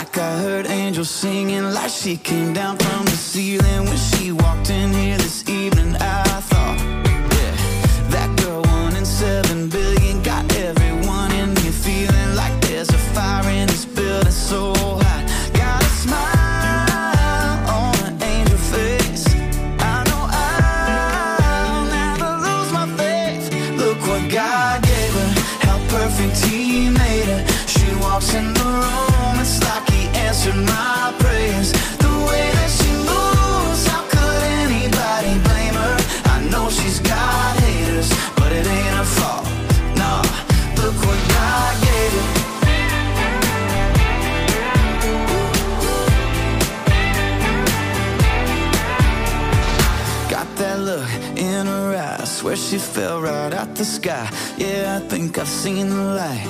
like I heard angels singing, like she came down from the ceiling when she walked in here this evening. I thought, yeah, that girl 1 in 7 billion got everyone in here feeling like there's a fire in this building so hot. Got a smile on an angel face. I know I'll never lose my faith. Look what God gave her, how perfect He made her. She walks in the room, it's like He answered my prayers. The way that she moves, how could anybody blame her? I know she's got haters, but it ain't her fault. No, look what God gave her. Got that look in her eyes, swear she fell right out the sky. Yeah, I think I've seen the light.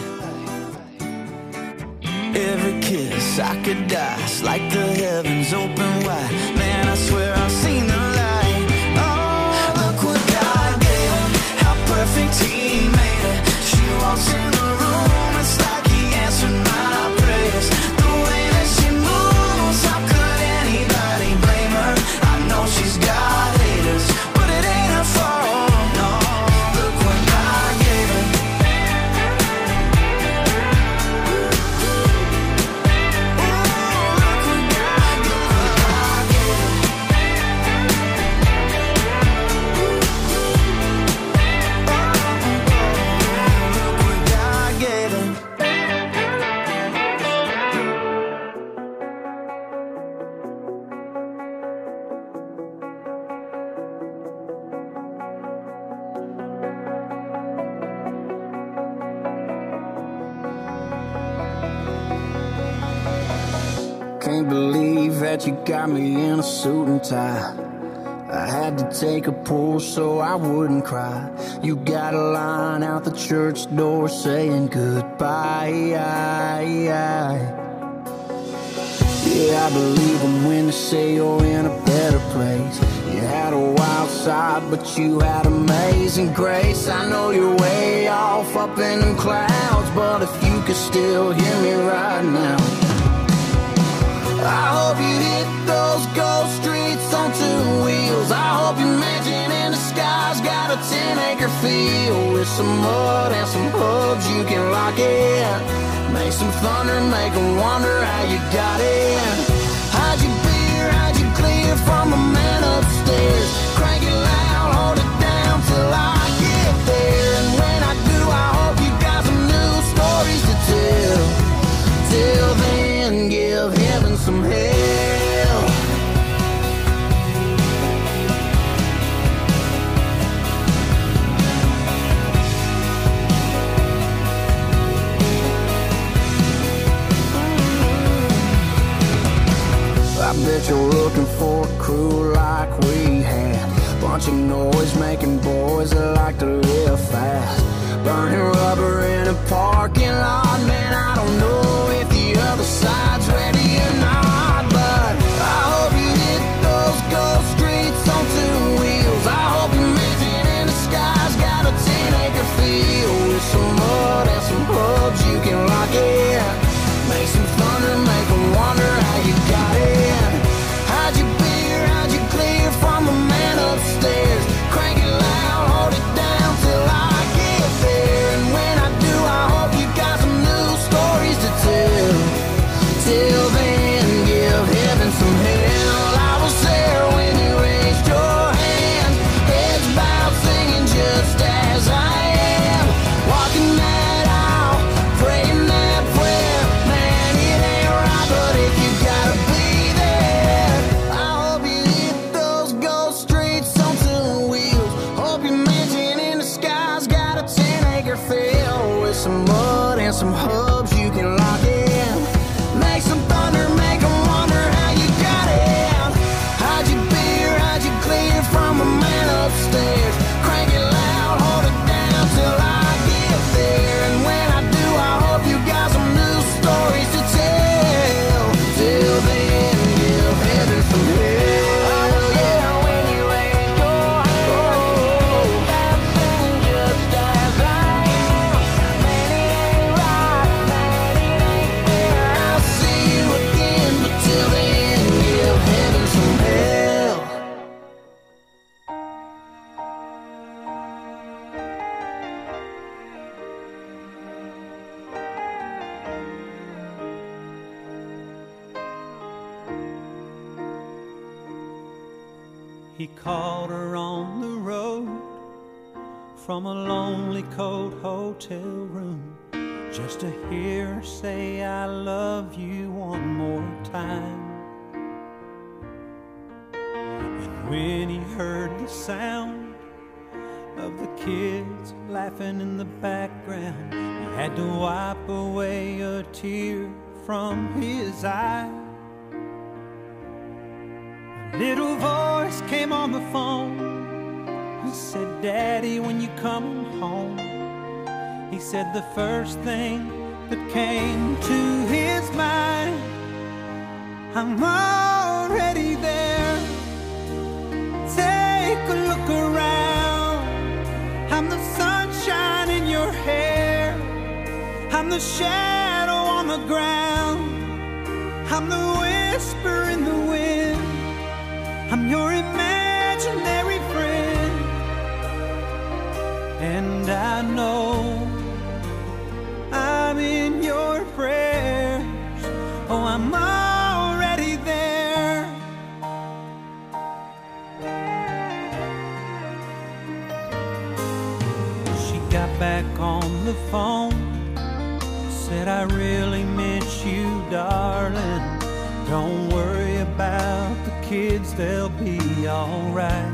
Every kiss I could die, it's like the heavens open wide. Man, I swear I've seen the light. Oh, look what God gave her, how perfect He made her. She walks in the room, it's like He answered my prayers. The way that she moves, how could anybody blame her? I know she's got haters, but it ain't her fault. No, look what God gave her. Can't believe that you got me in a suit and tie. I had to take a pull so I wouldn't cry. You got a line out the church door saying goodbye. Yeah, I believe them when they say you're in a better place. You had a wild side, but you had amazing grace. I know you're way off up in them clouds, but if you could still hear me right now, I hope you hit those ghost streets on 2 wheels. I hope your mansion in the sky's got a 10-acre field with some mud and some hubs you can lock in. Make some thunder, make them wonder how you got in. Hide your beer, hide your clear from the man upstairs. Crank it loud, hold it down till I get there. And when I do, I hope you got some new stories to tell. Till then, give heaven some hell. I bet you're looking for a crew like we had. Bunch of noise making boys that like to live fast. Burning rubber in a parking lot. Man, I don't know if the other side's ready or not, but I hope you hit those ghost streets on 2 wheels. I hope your mansion in the sky's got a 10-acre field with some mud and some hubs you can lock in. Make some thunder, make them wonder how you got in. Hide your beer, hide your clear from the man upstairs. Crank it loud, hold it down till I get there. And when I do, I hope you got some new stories to He called her on the road from a lonely cold hotel room, just to hear her say I love you one more time. And when he heard the sound of the kids laughing in the background, he had to wipe away a tear from his eye. A little voice came on the phone. He said, Daddy, when you coming home? He said the first thing that came to his mind, I'm already there. Take a look around. I'm the sunshine in your hair. I'm the shadow on the ground. I'm the whisper in the wind. I'm your imaginary friend. And I know I'm in your prayers. Oh, I'm already there. She got back on the phone, said, I really miss you, darling. Don't worry about the kids, they'll be alright.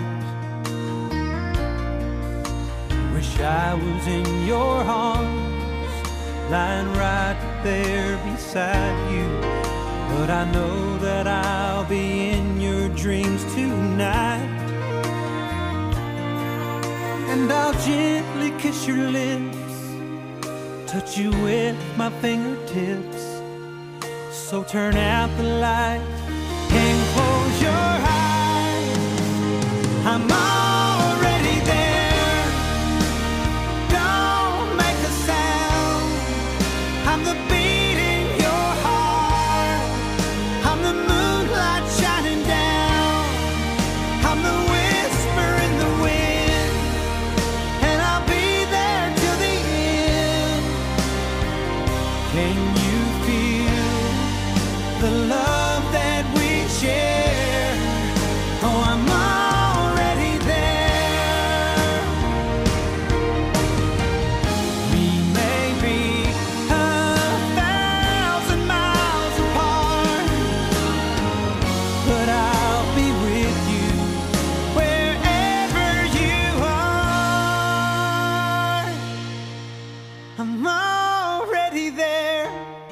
Wish I was in your arms, lying right there beside you, but I know that I'll be in your dreams tonight. And I'll gently kiss your lips, touch you with my fingertips. So turn out the light and close your eyes. I'm already there. Don't make a sound. I'm the beat in your heart. I'm the moonlight shining down. I'm the whisper in the wind. And I'll be there till the end. Can you feel the love that we share? Oh, I'm already there. We may be 1,000 miles apart, but I'll be with you wherever you are. I'm already there.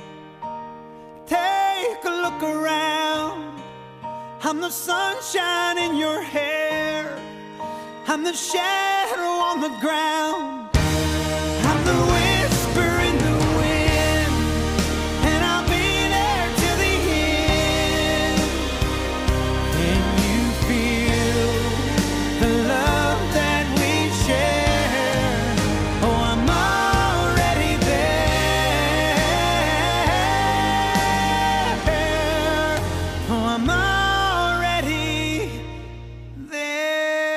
Take a look around. I'm the sunshine in your hair. I'm the shadow on the ground. I'm the whisper in the wind. And I'll be there till the end. Can you feel the love that we share? Oh, I'm already there. Oh, I'm already there.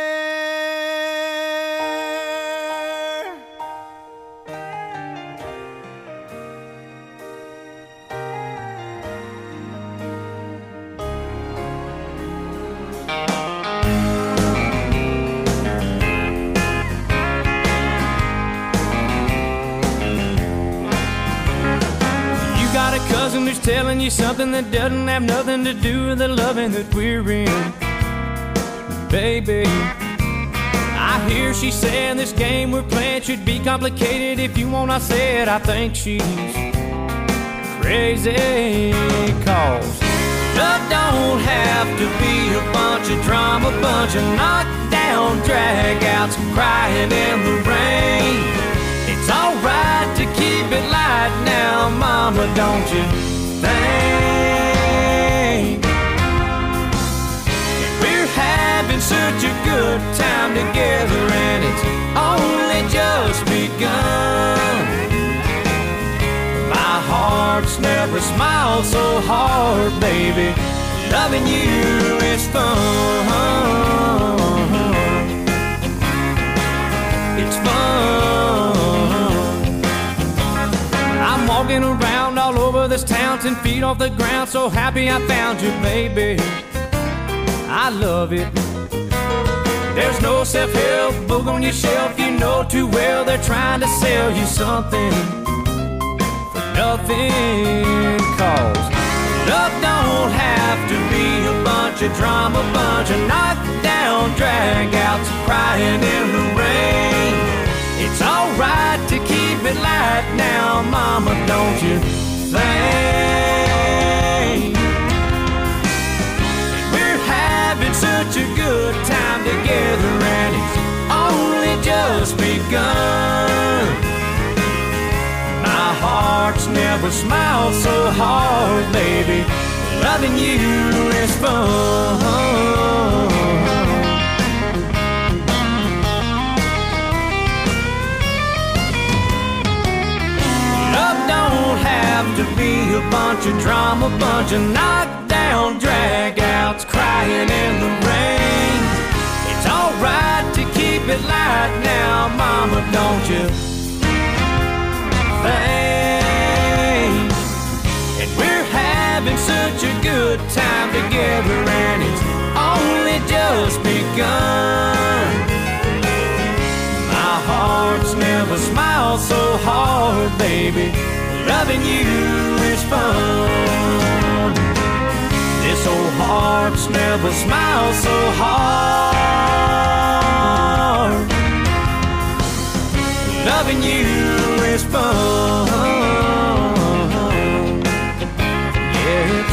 You got a cousin who's telling you something that doesn't have nothing to do with the loving that we're in. Baby, I hear she saying this game we're playing should be complicated. If you want, I said I think she's crazy. Cause love don't have to be a bunch of drama, bunch of knockdown dragouts, crying in the rain. It's alright to keep it light now, mama, don't you think? We're having such a good time together, and it's only just begun. My heart's never smiled so hard, baby. Loving you is fun. It's fun. I'm walking around all over this town, 10 feet off the ground, so happy I found you, baby. I love it. There's no self-help book on your shelf. You know too well they're trying to sell you something for nothing. Cause love don't have to be a bunch of drama, bunch of knockdown drag-outs crying in the rain. It's alright to keep it light now, mama, don't you think? We're having such a good time together and it's only just begun. My heart's never smiled so hard, baby. Loving you is fun. Love don't have to be a bunch of drama, bunch of knockdown drag-outs crying in the rain. It's alright to keep it light now, mama, don't you think? And we're having such a good time together and it's only just begun. My heart's never smiled so hard, baby. Loving you is fun. This old heart's never smiled so hard. Loving you is fun. Yeah, it's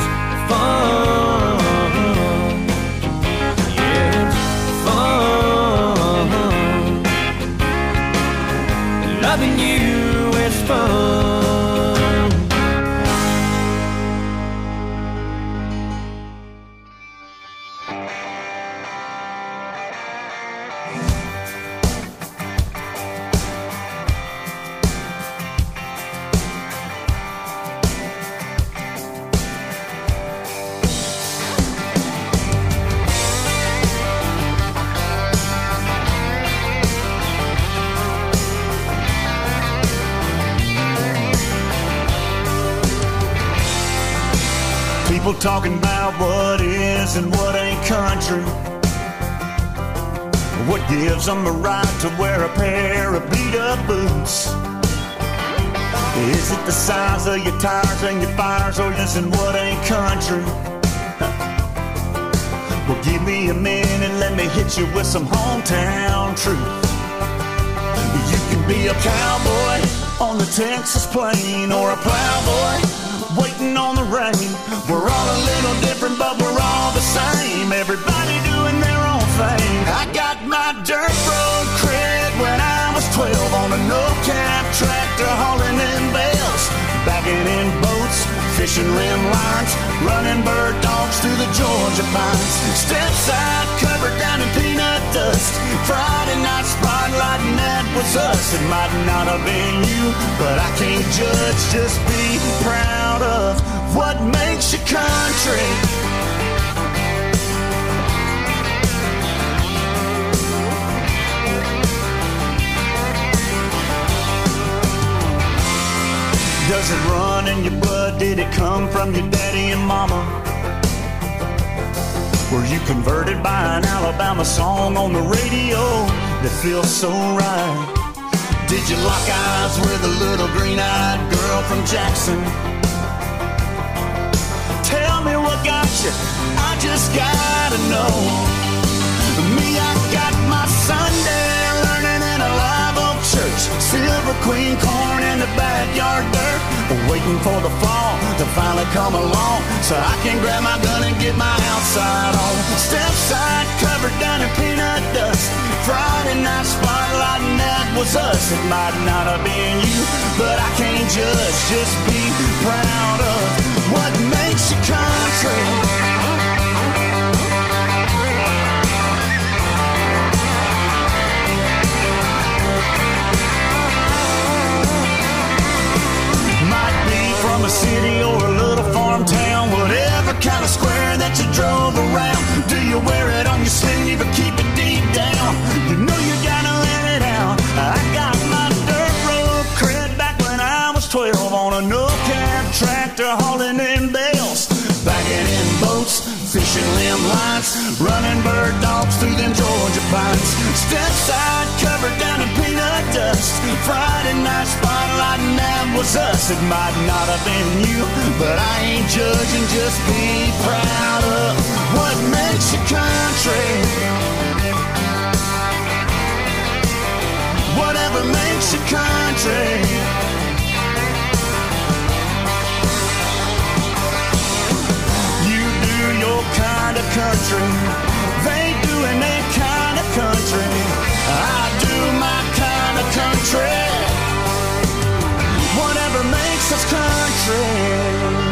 fun. Yeah, it's fun. Loving you is fun. People talking about what is and what ain't country. What gives them the right to wear a pair of beat-up boots? Is it the size of your tires and your fires, or is it what ain't country? Well, give me a minute, let me hit you with some hometown truth. You can be a cowboy on the Texas plain, or a plowboy waiting on the rain. We're all a little different, but we're all the same. Everybody doing their own thing. I got my dirt road cred when I was 12 on a no-cab tractor hauling in bales, bagging in boats, fishing rim lines, running bird dogs through the Georgia pines. Stepside covered down in peanut dust. Friday night spotlight, and that was us. It might not have been you, but I can't judge. Just be proud of what makes you country. Does it run in your blood? Did it come from your daddy and mama? Were you converted by an Alabama song on the radio that feels so right? Did you lock eyes with a little green-eyed girl from Jackson? Tell me what got you, I just gotta know. Me, I got my Sunday learning in a live oak church. Silver Queen corn in the backyard dirt, waiting for the fall to finally come along, so I can grab my gun and get my outside on. Stepside covered down in peanut dust. Friday night spotlight, and that was us. It might not have been you, but I can't judge. Just be proud of what makes you country. From a city or a little farm town, whatever kind of square that you drove around. Do you wear it on your sleeve or keep it deep down? You know you gotta let it out. I got my dirt road cred back when I was 12 on a no-cab tractor hauling in bales, bagging in boats, fishing limb lines, running bird dogs through them Georgia pines. Step side covered down in peanut dust. Friday night spotlight and that was us. It might not have been you, but I ain't judging. Just be proud of what makes you country. Whatever makes you country. You do your kind of country. They doing their kind of country. I do my kind of country. Whatever makes us country.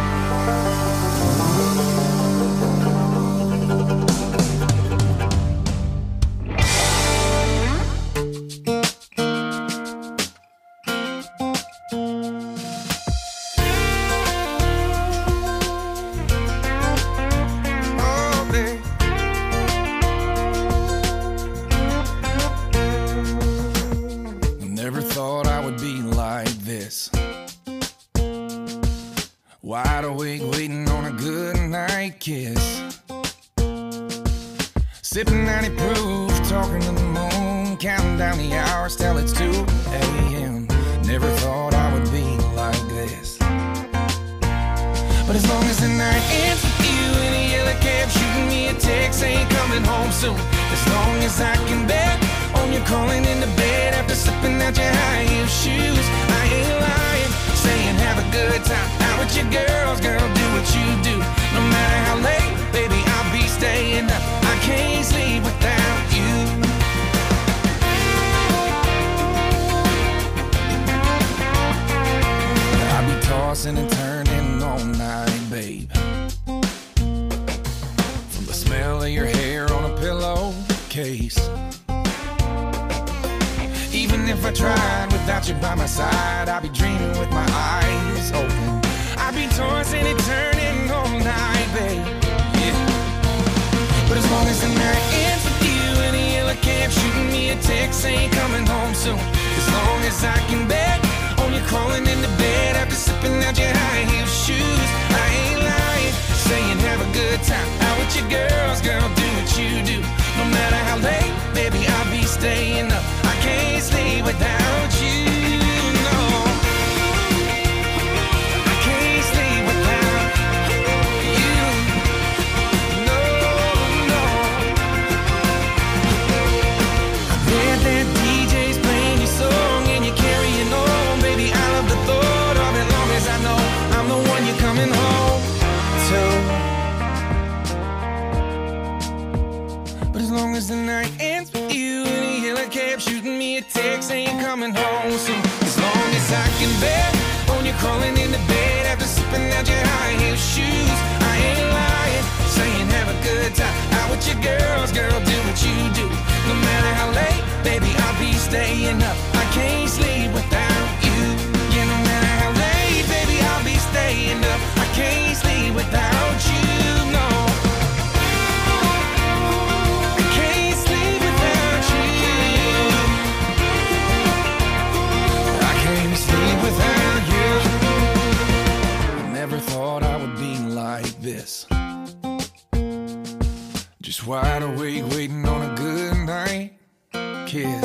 Wide awake, waiting on a good night kiss. Sipping 90 proof, talking to the moon, counting down the hours till it's 2 a.m. Never thought I would be like this. But as long as the night ends with you in a yellow cab, shooting me a text saying coming home soon. As long as I can bet on you calling into bed after slipping out your high heel shoes. I ain't lying, saying have a good time out with your girls, girl, do what you do. No matter how late, baby, I'll be staying up. I can't sleep without you. I'll be tossing and turning all night, babe. From the smell of your hair on a pillowcase. Even if I tried without you by my side, I'd be dreaming with my eyes open. I'd be tossing and turning all night, babe. Yeah. But as long as the night ends with you in a yellow cab, shooting me a text saying coming home soon. As long as I can bet on you crawling into bed after sipping out your high heel shoes. I ain't lying, saying have a good time out with your girls, girl, do what you do. No matter how late, baby, I'll be staying up. I can't sleep without you, no. I can't sleep without you, no, no. I bet that DJ's playing your song and you're carrying on, baby. I love the thought of it, long as I know I'm the one you're coming home to. But as long as the night ends with you in a yellow cab, shooting me a text saying coming home soon. As long as I can bet on you crawling into bed after sipping out your high heel shoes. I ain't lying, saying have a good time out with your girls, girl, do what you do. No matter how late, baby, I'll be staying up. I can't sleep without you. Yeah, no matter how late, baby, I'll be staying up. I can't sleep without you, no. Never thought I would be like this. Just wide awake, waiting on a good night kiss.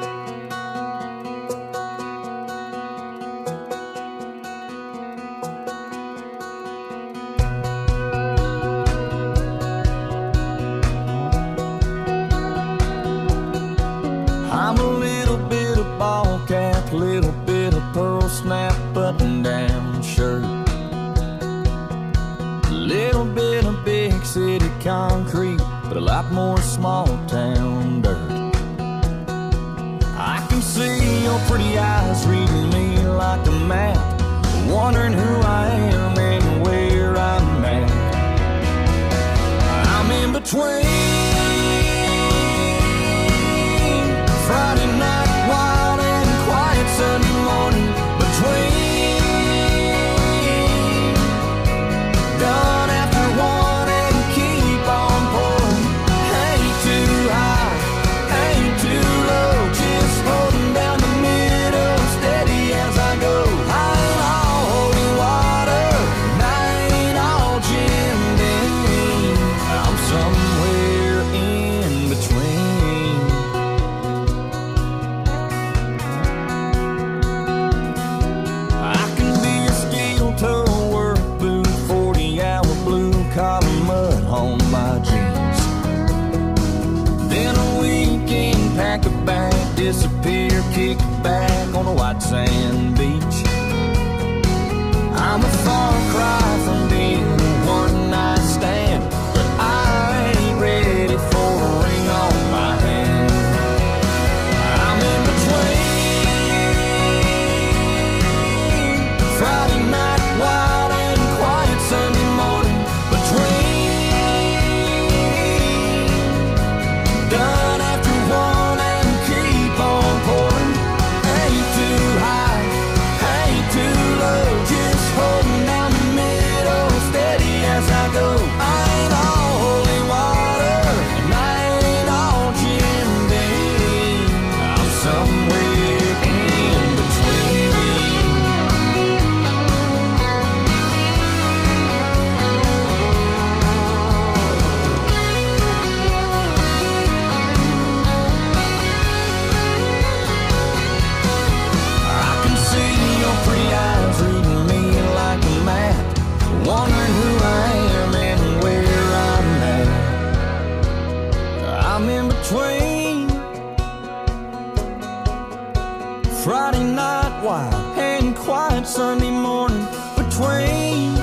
I'm a little bit of ball cap, little bit of pearl snap button down shirt, a little bit of big city concrete, but a lot more small town dirt. I can see your pretty eyes reading me like a map, wondering who I am and where I'm at. I'm in between Friday night wild and quiet Sunday morning, between done after one and keep on pouring. Ain't too high, ain't too low, just holding down the middle, steady as I go. I'm all holy water. disappear, kick back on a white sand beach. I'm a far cry from being a one-night stand, but I ain't ready for a ring on my hand. I'm in between Friday night wild and quiet Sunday morning, between done after one and keep on pouring. Ain't too high, ain't too low, just holding down the middle, steady as I go. I ain't all holy water, and I ain't all Jim Beam. I'm somewhere in between. I can see your pretty eyes reading me like a map, wondering who I am and where I'm at. I'm in between Friday night wild and quiet Sunday morning, between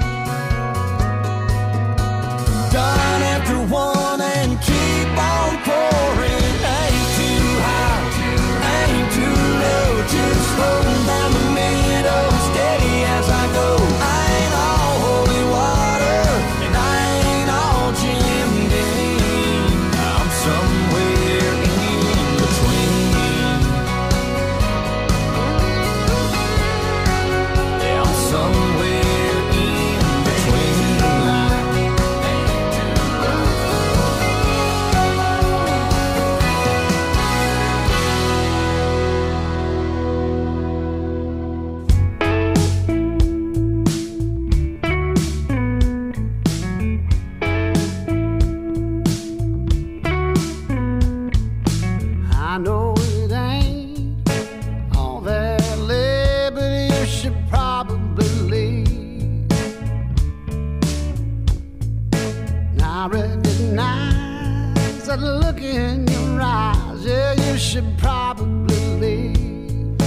done after one and keep on pouring. Ain't too high, ain't too low, just holding down the middle, steady as I go. I ain't all holy water, and I ain't all Jim Beam. I'm somewhere in between. Yeah, I'm somewhere in between. I know it ain't all that lit, but you should probably leave. And I recognize that look in your eyes. Yeah, you should probably leave.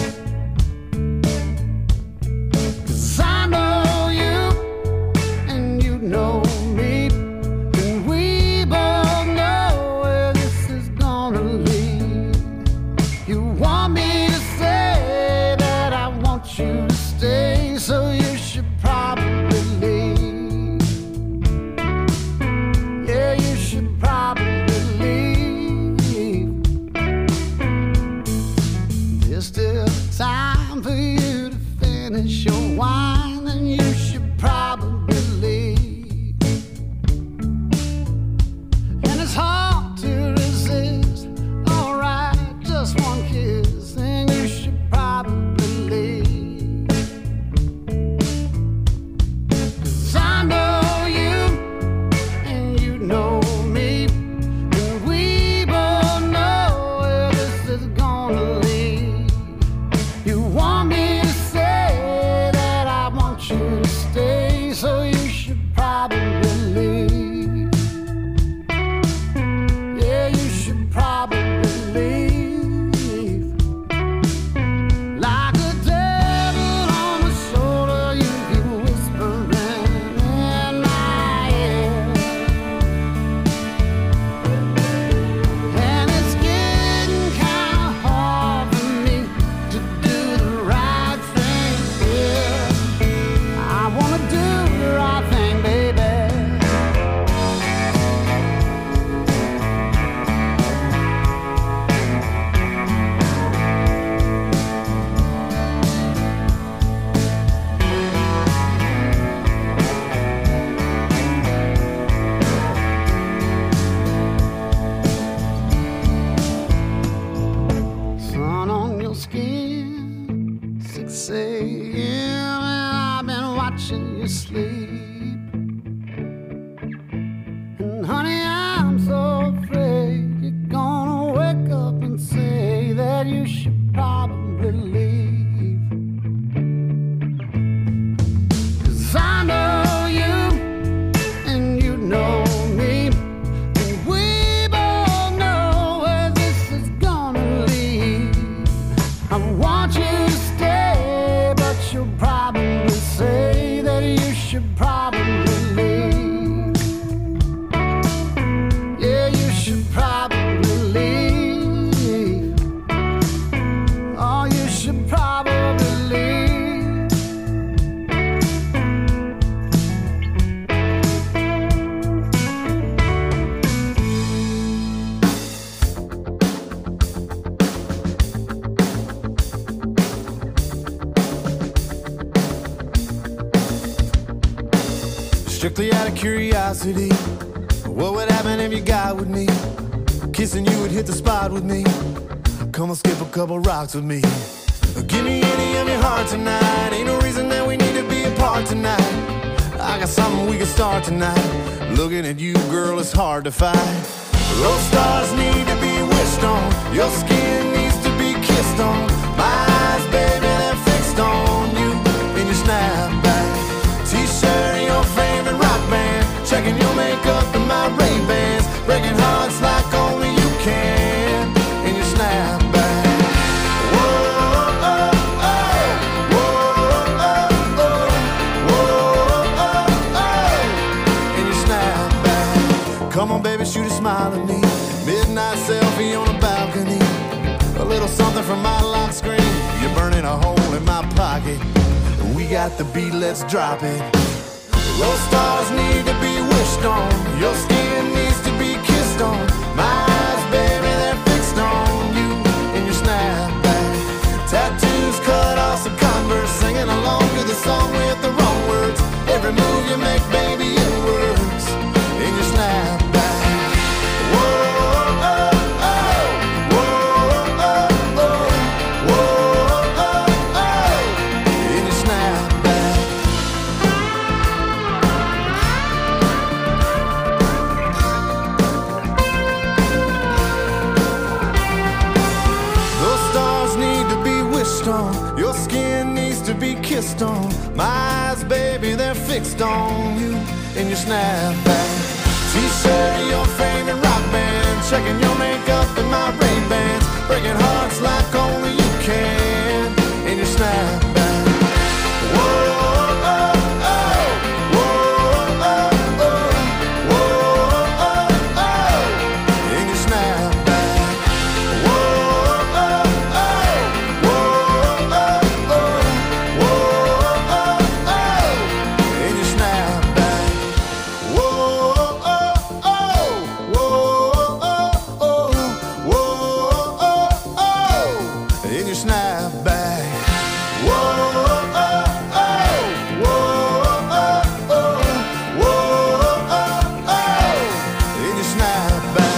'Cause I know you and you know me, and we both know where this is gonna lead. You want me to say that I want you to stay, so you should probably leave. Yeah, you should probably leave. There's still time for you to finish your wine, and you should probably leave. And it's hard to resist. Alright, just one kiss, and you should probably leave. 'Cause I know you and you know me, and we both know where this is gonna lead. You want me to say that I want you to stay, so you should probably leave. Yeah, you should probably leave. Like a devil on my shoulder, you keep whispering in my ear. And it's getting kinda hard for me to do the right thing here. I wanna do the right thing, baby. Sun on your skin, 6 a.m. and I've been watching you sleep. And honey, I'm so afraid you're gonna wake up and say that you should probably leave. 'Cause I know you and you know me, and we both know where this is gonna lead. probably leave. Yeah, you should probably leave. Oh, you should probably leave. Strictly out of curiosity, what would happen if you got with me? Kissing you would hit the spot with me. Come on, skip a couple rocks with me. Give me any of your heart tonight. Ain't no reason that we need to be apart tonight. I got something we can start tonight. Looking at you, girl, it's hard to fight. Those stars need to be wished on. Your skin needs to be kissed on. My eyes, baby, they're fixed on you in your snapback. T-shirt and your favorite rock band. Checking your makeup and my Ray-Bans. Breaking hearts like only you can in your snapback. Whoa, oh, oh. Whoa, oh, oh. Whoa, oh, oh. In your snapback. Come on, baby, shoot a smile at me. Midnight selfie on a balcony. A little something from my lock screen. You're burning a hole in my pocket. We got the beat, let's drop it. Those stars need to be wished on. Your skin needs to be kissed on. My eyes, baby, they're fixed on you in your snapback. Tattoos cut off some Converse. Singing along to the song with the wrong words. Every move you make, baby, it works in your snapback. Whoa, oh, oh. Whoa, oh, oh. Whoa, oh, oh. In your snapback. Those stars need to be wished on. Your skin needs to be kissed on. My eyes, baby, they're fixed on you in your snapback. T-shirt and your favorite rock band. Checking your makeup and my Ray-Bans. Breaking hearts like only you can in your snapback. Whoa, oh, oh. Whoa, oh, oh. Whoa, oh, oh. In your snapback. Whoa, oh, oh. Whoa, oh, oh. Whoa, oh, oh. In your snapback. Whoa, oh, oh. Whoa, oh, oh. Whoa, oh, oh. In your snapback. Whoa, oh, oh. Whoa, oh, oh. Whoa, oh, oh. In your snapback.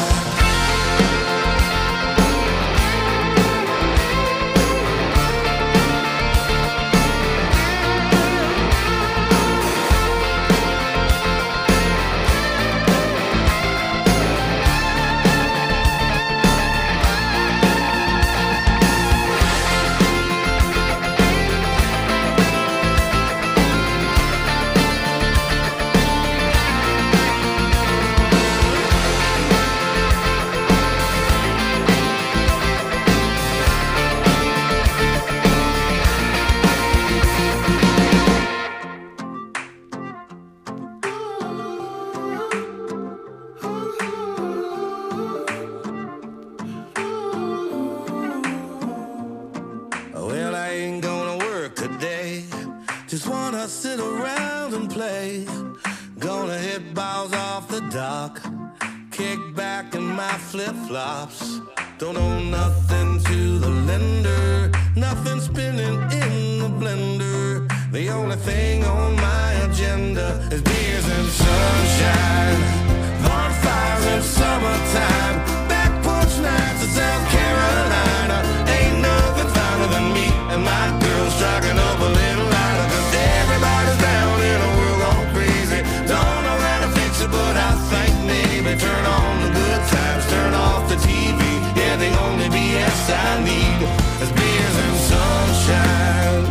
Well, I ain't gonna work today. Just wanna sit around and play. Gonna hit balls off the dock. Kick back in my flip-flops. Don't owe nothing to the lender. Nothing spinning in the blender. The only thing on my agenda is beers and sunshine. Bonfires in summertime. Back porch nights in South Carolina. Ain't nothing finer than me and my girl striking up a little lighter. Cause everybody's down in a world gone crazy. Don't know how to fix it, but I think maybe turn on the good times, turn off the TV. Yeah, the only BS I need is beers and sunshine.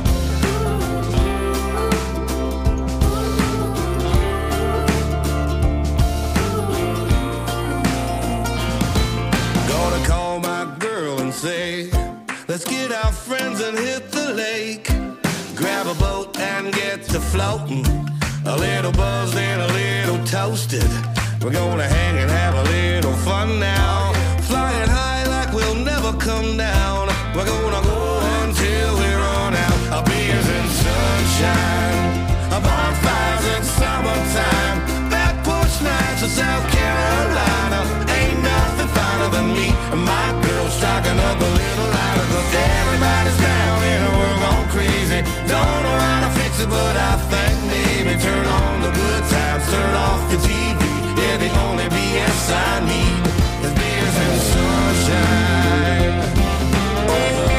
Gonna call my girl and say, let's get our friends and hit the lake. Grab a boat and get to floating. a little buzzed and a little toasted. We're gonna hang and have a little fun now. Flying high like we'll never come down. We're gonna go until we run out. Beers and sunshine, bonfires in summertime, back porch nights in South Carolina. Ain't nothing finer than me and my girl striking up a little lighter. 'Cause everybody's down and we're going crazy. Don't know how to fix it, but I think maybe turn on the good times, turn off the TV. Yeah, the only BS I need is beers and sunshine. Oh,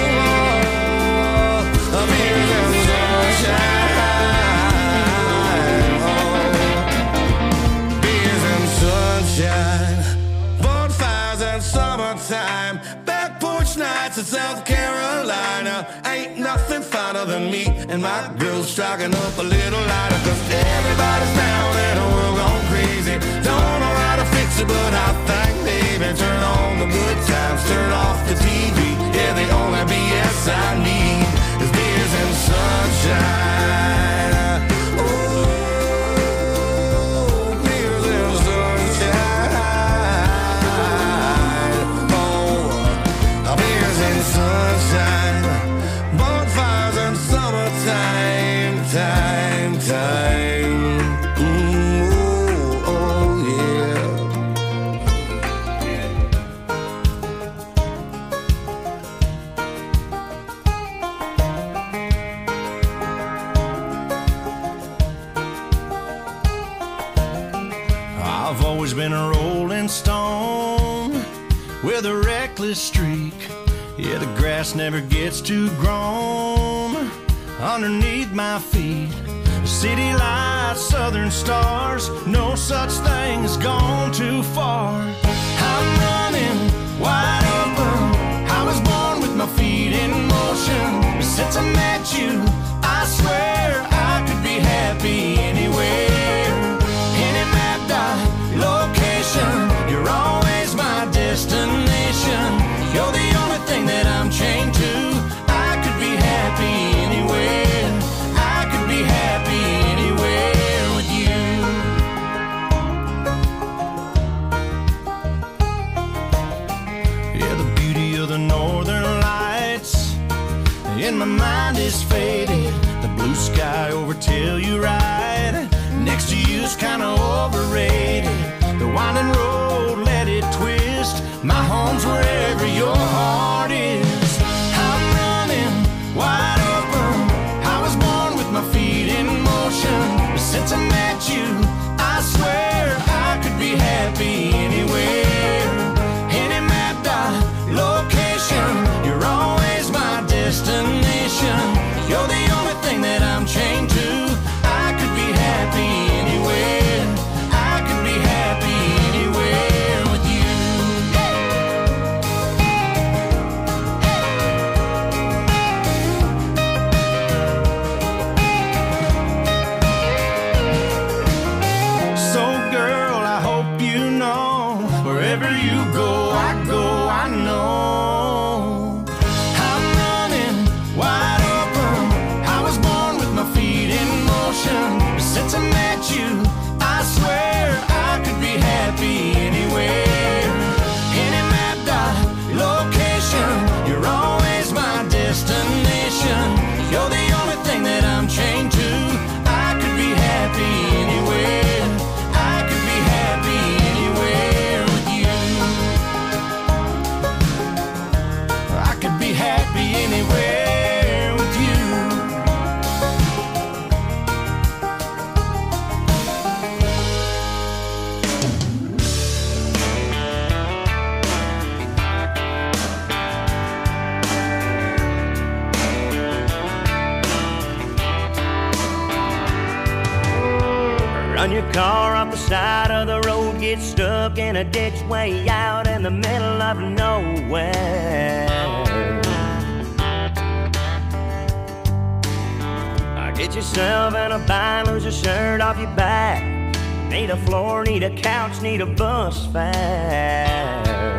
beers and sunshine. Oh, beers and sunshine. Bonfires and summertime, back porch nights in South Carolina. Ain't nothing finer than me and my girl striking up a little lighter. 'Cause everybody's down and we're going crazy. Don't know how to fix it, but I think maybe turn on the good times, turn off the TV. Yeah, the only BS I need is beers and sunshine. Oh, beers and sunshine. Oh, beers and sunshine. Bonfires and summertime, time. Ooh, oh yeah. I've always been a rolling stone with a reckless streak. Yeah, the grass never gets too grown underneath my feet. City lights, southern stars, no such thing as gone too far. I'm running wide open. I was born with my feet in motion. Since I met you, I swear I could be happy anywhere. Any map dot location, you're always my destination. You're the only thing that I'm chained to. I could be happy anywhere. I could be happy anywhere with you. Yeah, the beauty of the northern lights in my mind is faded. The blue sky over Telluride next to you's kinda overrated. The winding road, let it twist. My home's wherever your heart is. I'm running wide open. I was born with my feet in motion. Since I met you, I swear I could be happy anywhere. Any map dot location, you're always my destination. You're the only thing that I'm chained to. I could be happy anywhere. I could be happy anywhere with you. So girl, I hope you know, wherever you go, I know. I'm running wide open. I was born with my feet in motion. Since I met you, I swear I could be happy anywhere. Any map dot location, you're always my destination. You're the only thing that I'm chained to. I could be happy anywhere. I could be happy anywhere with you. I could be happy anywhere with you. Run your car off the side of the road, get stuck in a ditch way out in the middle of nowhere. Get yourself in a bind, lose your shirt off your back. Need a floor, need a couch, need a bus fare.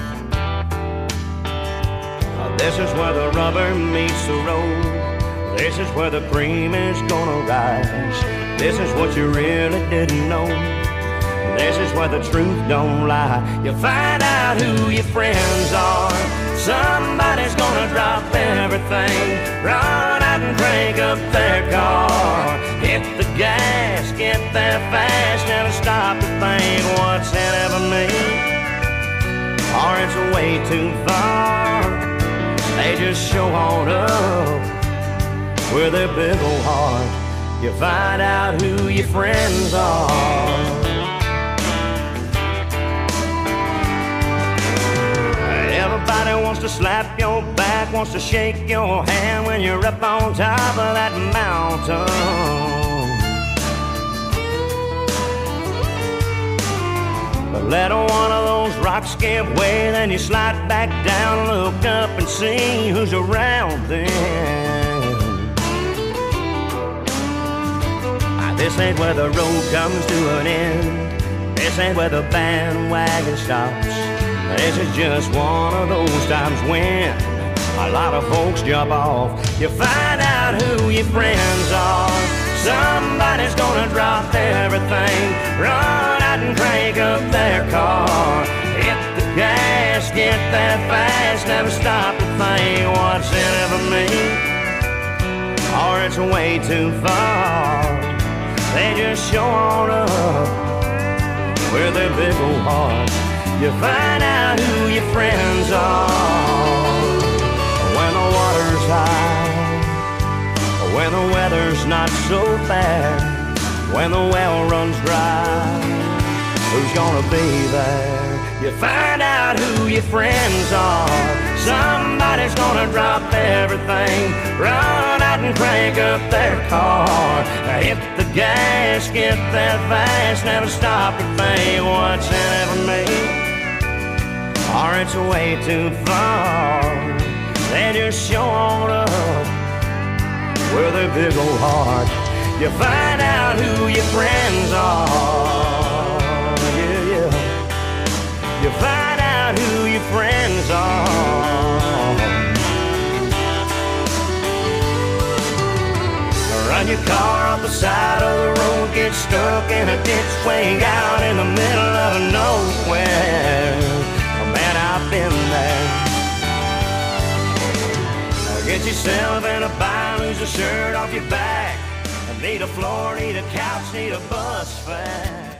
This is where the rubber meets the road. This is where the cream is gonna rise. This is what you really didn't know. This is where the truth don't lie. You find out who your friends are. Somebody's gonna drop everything, run out and crank up their car. Hit the gas, get there fast, never stop to think what's in it for me, or it's way too far. They just show on up with their big old heart. You find out who your friends are. Everybody wants to slap your back, wants to shake your hand when you're up on top of that mountain. But let one of those rocks give way, then you slide back down, look up and see who's around then. This ain't where the road comes to an end. This ain't where the bandwagon stops. This is just one of those times when a lot of folks jump off. You find out who your friends are. Somebody's gonna drop everything, run out and crank up their car. Hit the gas, get there fast, never stop to think what's in it for me, or it's way too far. They just show on up with their big old heart. You find out who your friends are when the water's high, when the weather's not so bad, when the well runs dry. Who's gonna be there? You find out who your friends are. Somebody's gonna drop everything, run out and crank up their car. Hit the gas, get there fast, never stop to think what's in it for me, or it's way too far. They just show on up with their big old heart. You find out who your friends are. Yeah, yeah. You find out who your friends are. Run your car off the side of the road, get stuck in a ditch way out in the middle of nowhere. Man, I've been there. Get yourself in a bind, lose a shirt off your back. Need a floor, need a couch, need a bus fare.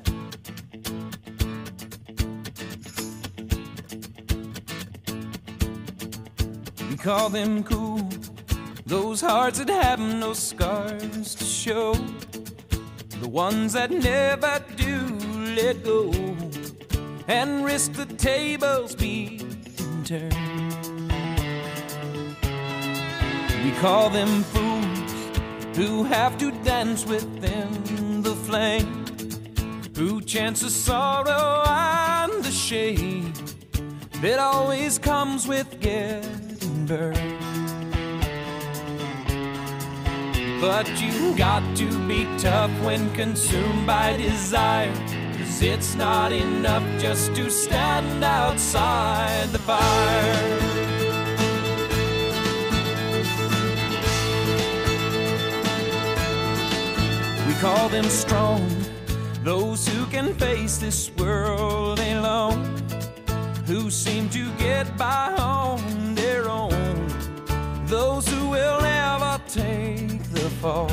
We call them cool, those hearts that have no scars to show, the ones that never do let go and risk the tables being turned. We call them fools who have to dance within the flame, who chance the sorrow and the shame that always comes with getting burned. But you got to be tough when consumed by desire, 'cause it's not enough just to stand outside the fire. We call them strong, those who can face this world alone, who seem to get by on their own, those who will never take the fall.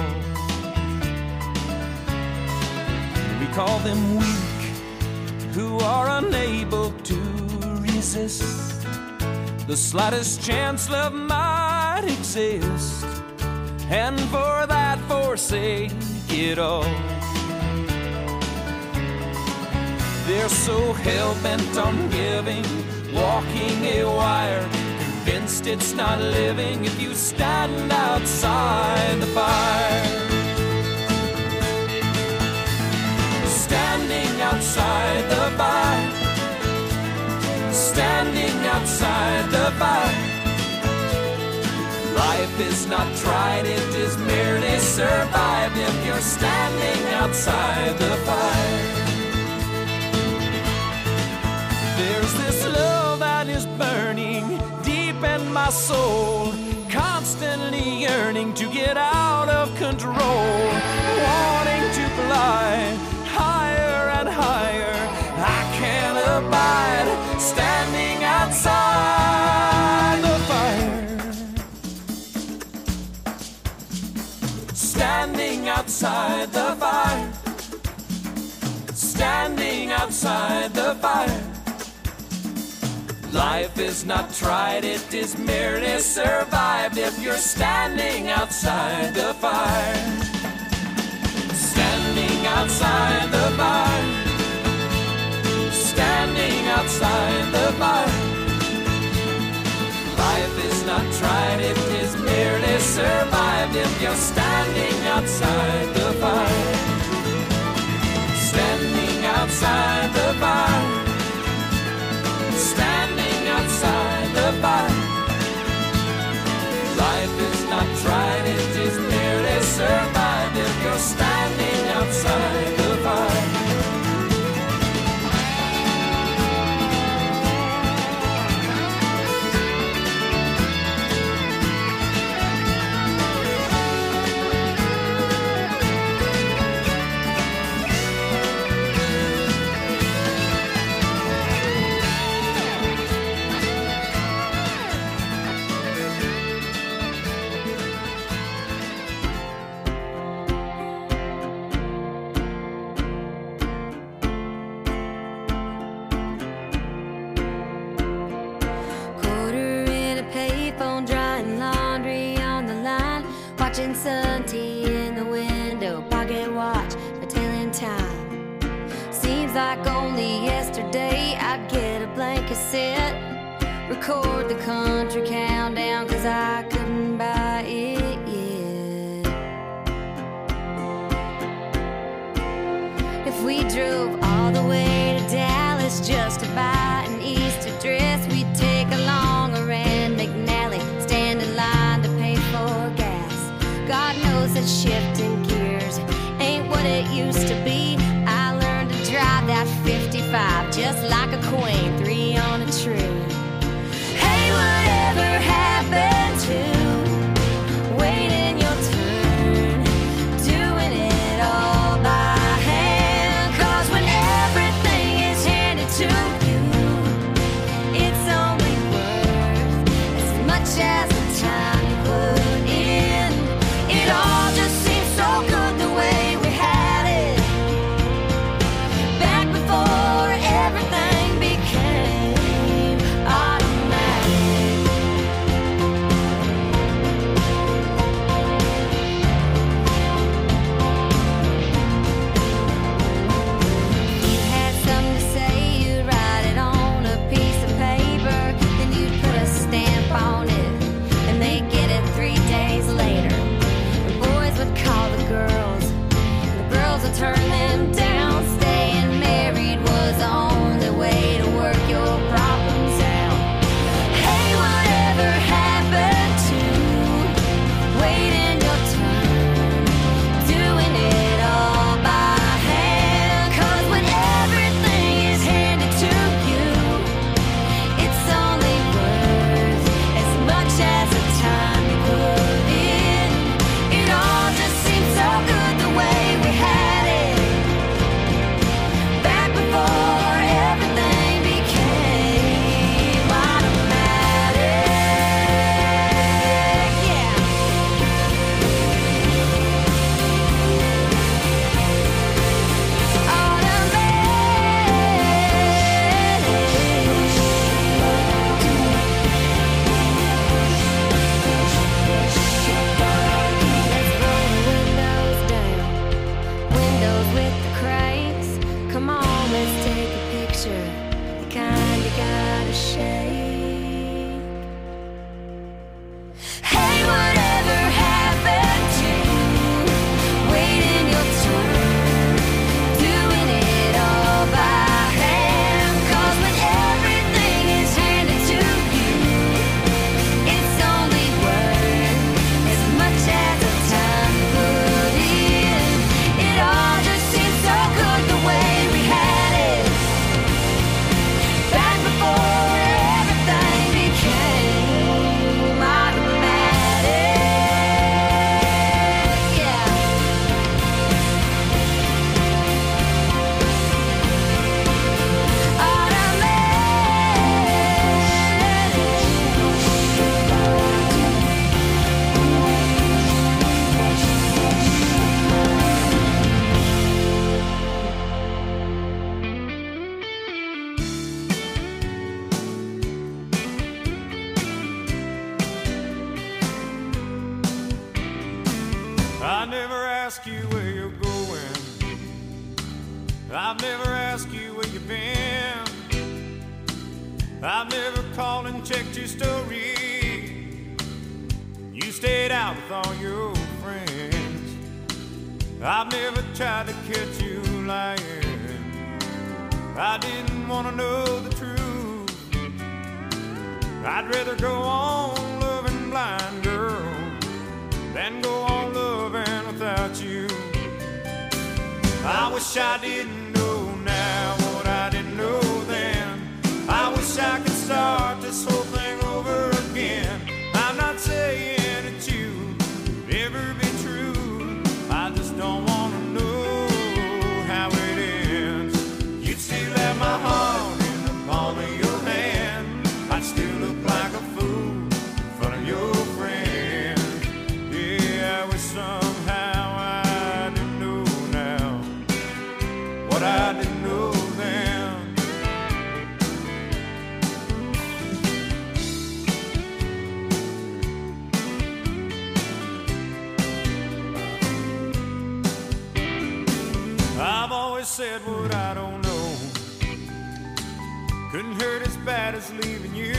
We call them weak, who are unable to resist the slightest chance love might exist, and for that forsake it all. They're so hell-bent on giving, walking a wire, convinced it's not living if you stand outside the fire. Standing outside the fire, standing outside the fire. Life is not tried, it is merely survived if you're standing outside the fire. There's this love that is burning deep in my soul, constantly yearning to get out of control. outside the fire. Standing outside the fire. Life is not tried, it is merely survived if you're standing outside the fire. Standing outside the fire. Standing outside the fire. Life is not tried, it is merely survived if you're standing outside the fire. Standing outside the fire. Standing outside the fire. Life is not tried, it is merely survived if you're standing outside the fire. Watching sun tea in the window, pocket watch, my telling time. Seems like only yesterday I'd get a blank cassette, record the country countdown, cause I couldn't buy it yet. If we drove all the way to Dallas just to buy an Easter dress, we'd take along a Rand McNally, stand in line to pay for gas. God knows that shifting gears ain't what it used to be. I learned to drive that 55 just like a queen, 3 on a tree. Hey, whatever happened to waiting your turn, doing it all by hand? Cause when everything is handed to you, it's only worth as much as the time you put in. It all just seems so good the way we had it back before everything became automatic. You had something to say, you'd write it on a piece of paper, then you'd put a stamp on it, and they'd get it 3 days later. Would call the girls, and the girls would turn them down. Staying married was the only way to work your problems out. Hey, whatever happened to waiting your turn, doing it all by hand? Cause when everything is handed to you, it's only worth as much as the time you put in. It all just seems so good the way we had it ask you where you're going. I've never asked you where you've been. I've never called and checked your story. You stayed out with all your friends. I've never tried to catch you lying. I didn't want to know the truth. I'd rather go on loving blind, girl, than go on loving without you. I wish I didn't know now what I didn't know then. I wish I could start this whole thing over again. I'm not saying that you would ever be true. I just don't want to know how it ends. You'd still have my heart in the palm of your hand. I'd still look like a fool in front of your friends. Yeah, I wish somehow I didn't know now what I didn't know then. I've always said what I don't know couldn't hurt as bad as leaving you.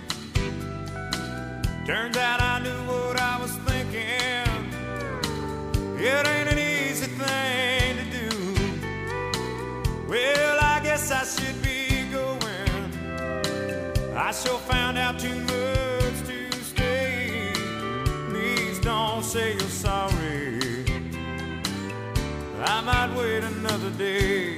Turns out I knew what I was thinking. It ain't an easy thing to do. Well, I guess I should be going. I sure found out too much to stay. Please don't say you're sorry. I might wait another day.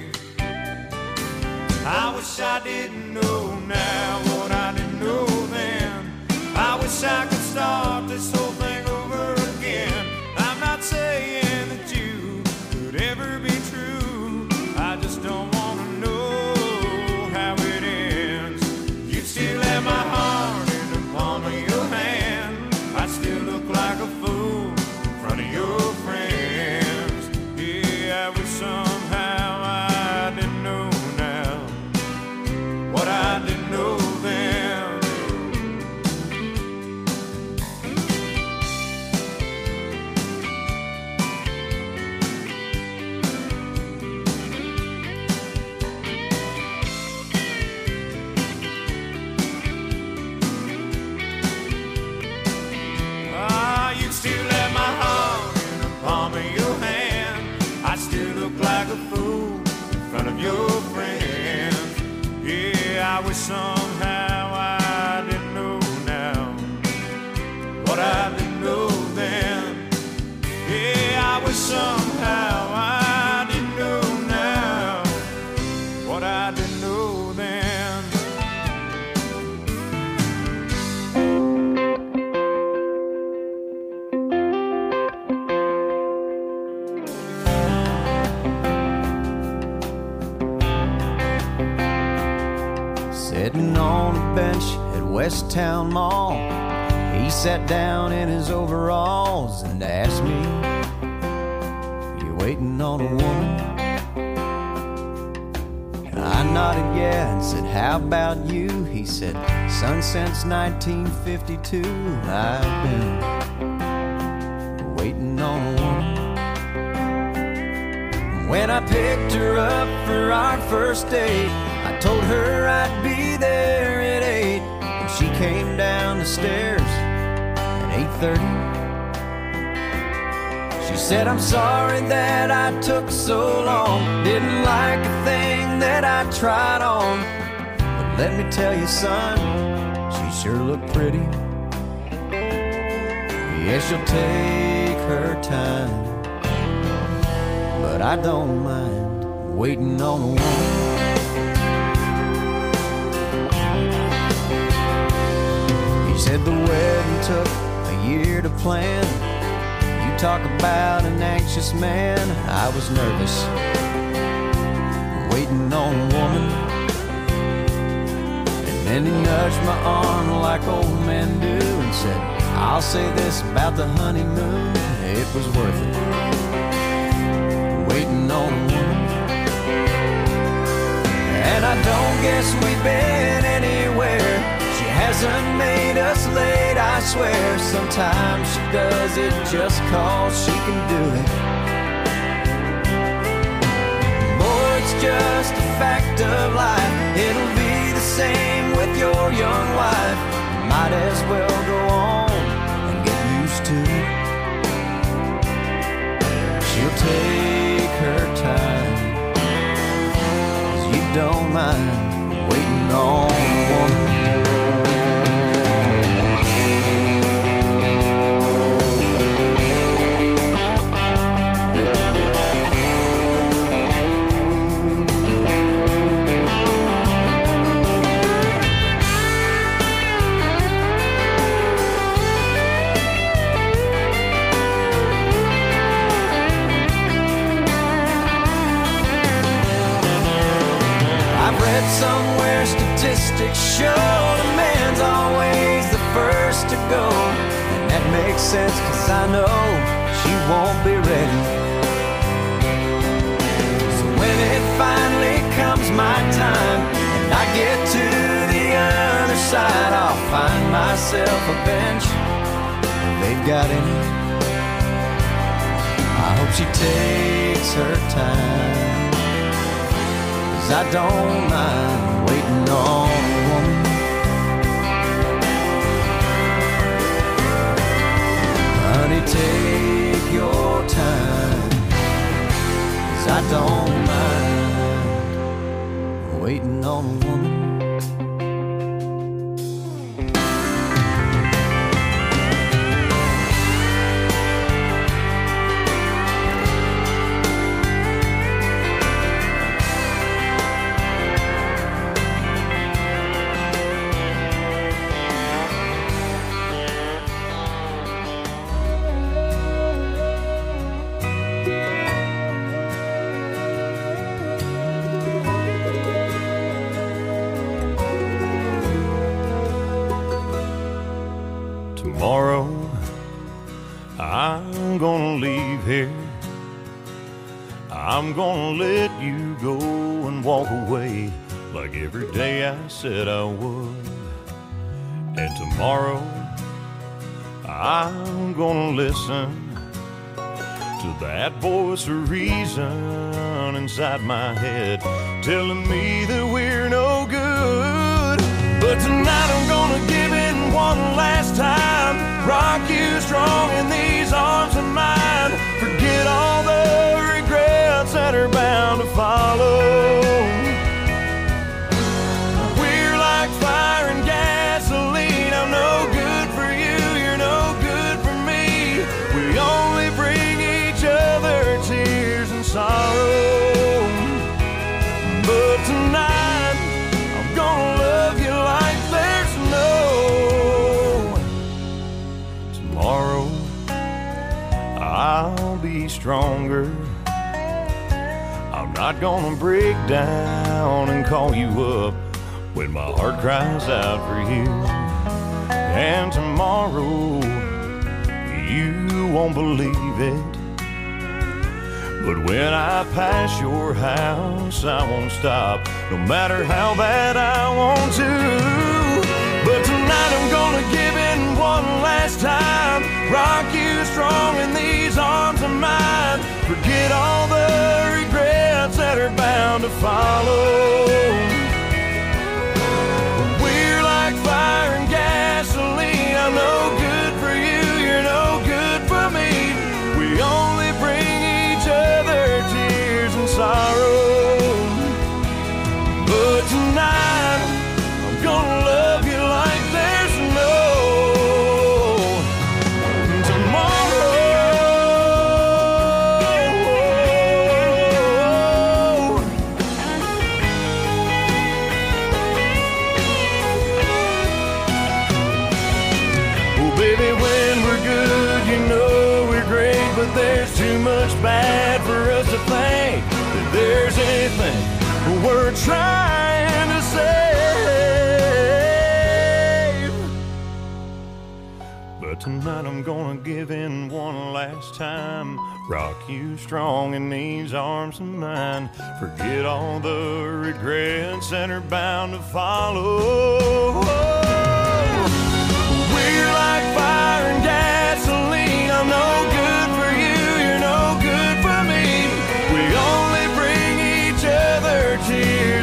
I wish I didn't know now what I didn't know then. I wish I could start this whole thing over again. I'm not saying that you could ever be true. I just don't want to know how it ends. You'd still have my heart in the palm of your hand. I'd still look like a fool in front of your friends. Yeah, I wish somehow I didn't know now what I didn't know then. You'd still have my heart in the palm of your hand. I still look like a fool in front of your friends. Yeah, I wish somehow I didn't know now what I didn't know then. Yeah, I wish somehow I didn't know now what I didn't know then. Sitting on a bench at West Town Mall, he sat down in his overalls and asked me, "You waiting on a woman?" I nodded yeah and said, "How about you?" He said, "Son, since 1952 I've been waiting on a woman." When I picked her up for our first date, I told her I'd be there at 8, and she came down the stairs at 8:30. She said, "I'm sorry that I took so long, didn't like a thing that I tried on, but let me tell you, son, she sure looked pretty. Yeah, she'll take her time, but I don't mind waiting on a woman." He said the wedding took a year to plan. You talk about an anxious man. I was nervous, waiting on a woman. And then he nudged my arm like old men do and said, "I'll say this about the honeymoon, it was worth it, waiting on a woman." And I don't guess we've been anywhere. She hasn't made us late, I swear. Sometimes she does it just 'cause she can do it, fact of life. It'll be the same with your young wife. You might as well go on and get used to it. She'll take her time, 'cause you don't mind waiting on a woman. Somewhere statistics show the man's always the first to go. And that makes sense, 'cause I know she won't be ready. So when it finally comes my time and I get to the other side, I'll find myself a bench if they've got any. I hope she takes her time, 'cause I don't mind waiting on a woman. Honey, take your time, 'cause I don't mind waiting on a woman. Tomorrow, I'm gonna leave here. I'm gonna let you go and walk away like every day I said I would. And tomorrow, I'm gonna listen to that voice of reason inside my head telling me that we're no good. But tonight I'm gonna give in one last time, rock you strong in these arms of mine. Forget all the regrets that are bound to follow. We're like fire and gasoline. I'm no good for you, you're no good for me. We only bring each other tears and sorrow. But tonight I'm gonna love you like there's no tomorrow. I'll be stronger. I'm not gonna break down and call you up when my heart cries out for you. And tomorrow, you won't believe it, but when I pass your house, I won't stop, no matter how bad I want to. But tonight I'm gonna give in one last time, rock you strong in these arms of mine. Forget all the regrets that are bound to follow. We're like fire and gasoline. I'm no good for you, you're no good for me. We only bring each other tears and sorrow. But tonight I'm gonna love you like there's no tomorrow. Oh baby, when we're good, you know we're great, but there's too much bad for us to think that there's anything we're trying to save. But tonight I'm gonna give in one last time, rock you strong in these arms of mine. Forget all the regrets that are bound to follow. We're like fire and gasoline. I'm no good for you, you're no good for me. We only bring each other tears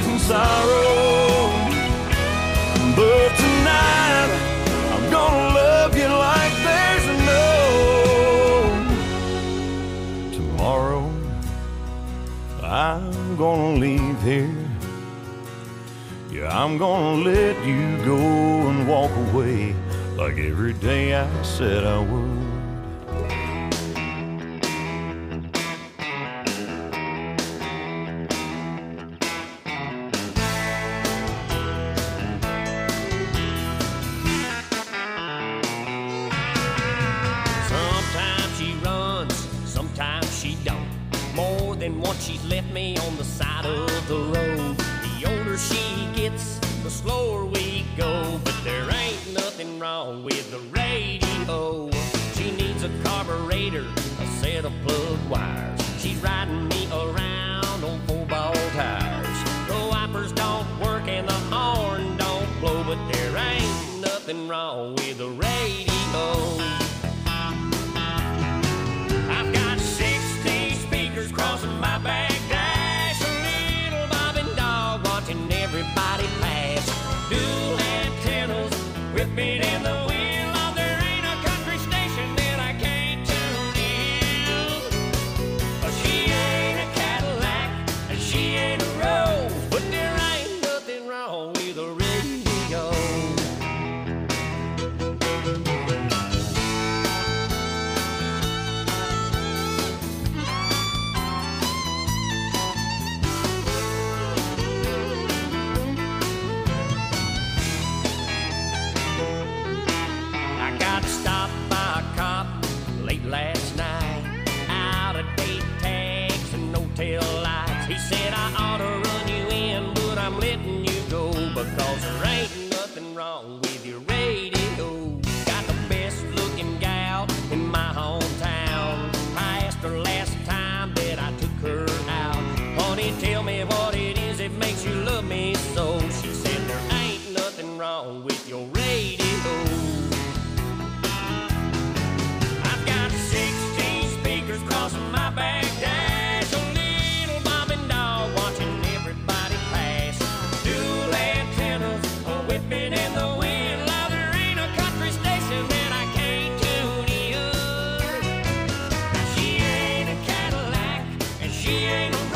I'm gonna leave here. Yeah, I'm gonna let you go and walk away like every day I said I would. Sometimes she runs, sometimes she don't. More than once she's left me on the side of the road. The older she gets, the slower we go. But there ain't nothing wrong with the radio. She needs a carburetor, a set of plug wires. She's riding me around on 4-ball tires. The wipers don't work and the horn don't blow. But there ain't nothing wrong with the radio. I've got 60 speakers crossing my back dash. A little bobbing dog watching everybody pass. Dual antennas whipping in the wind. Oh, there ain't a country station that I can't tune in. She ain't a Cadillac and she ain't a Rose. But there ain't nothing wrong with a radio. I got stopped by a cop late last night, out of date tags and no tail lights. He said I ought to run you in, but I'm letting you go because there ain't nothing wrong with your radio. Got the best looking gal in my hometown. I asked her last time that I took her out, honey, tell me what it is that makes you love me so. She said there ain't nothing wrong with your radio. I've got 16 speakers crossing my back dash. A little bobbing dog watching everybody pass. Dual antennas whipping in the wind. Now there ain't a country station that I can't tune in. She ain't a Cadillac and she ain't a